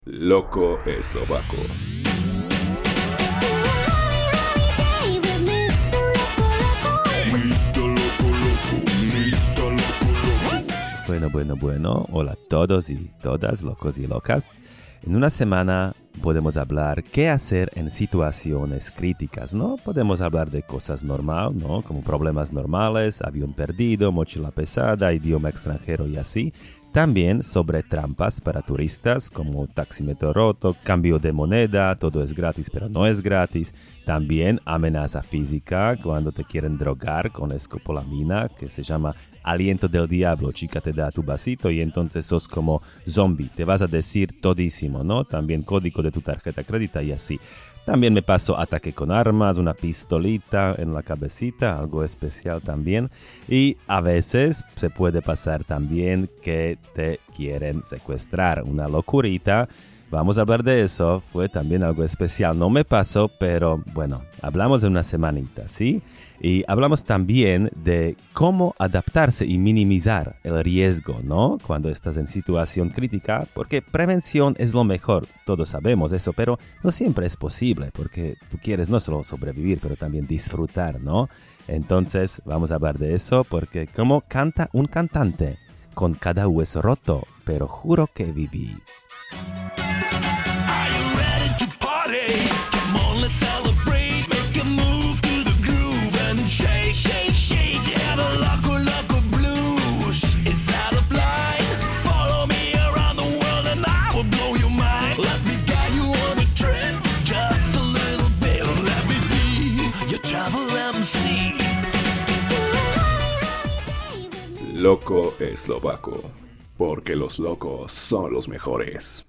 Loco eslovaco. Bueno. Hola a todos y todas, locos y locas. En una semana podemos hablar qué hacer en situaciones críticas, ¿no? Podemos hablar de cosas normales, ¿no? Como problemas normales, avión perdido, mochila pesada, idioma extranjero y así. También sobre trampas para turistas, como taxímetro roto, cambio de moneda, todo es gratis pero no es gratis. También amenaza física, cuando te quieren drogar con escopolamina, que se llama aliento del diablo. Chica te da tu vasito y entonces sos como zombie. Te vas a decir todísimo, ¿no? También código de tu tarjeta crédito y así. También me pasó ataque con armas, una pistolita en la cabecita, algo especial también. Y a veces se puede pasar también que te quieren secuestrar, una locurita. Vamos a hablar de eso, fue también algo especial. No me pasó, pero bueno, hablamos de una semanita, ¿sí? Y hablamos también de cómo adaptarse y minimizar el riesgo, ¿no? Cuando estás en situación crítica, porque prevención es lo mejor, todos sabemos eso, pero no siempre es posible, porque tú quieres no solo sobrevivir, pero también disfrutar, ¿no? Entonces, vamos a hablar de eso, porque como canta un cantante, con cada hueso roto, pero juro que viví. Loco eslovaco. Porque los locos son los mejores.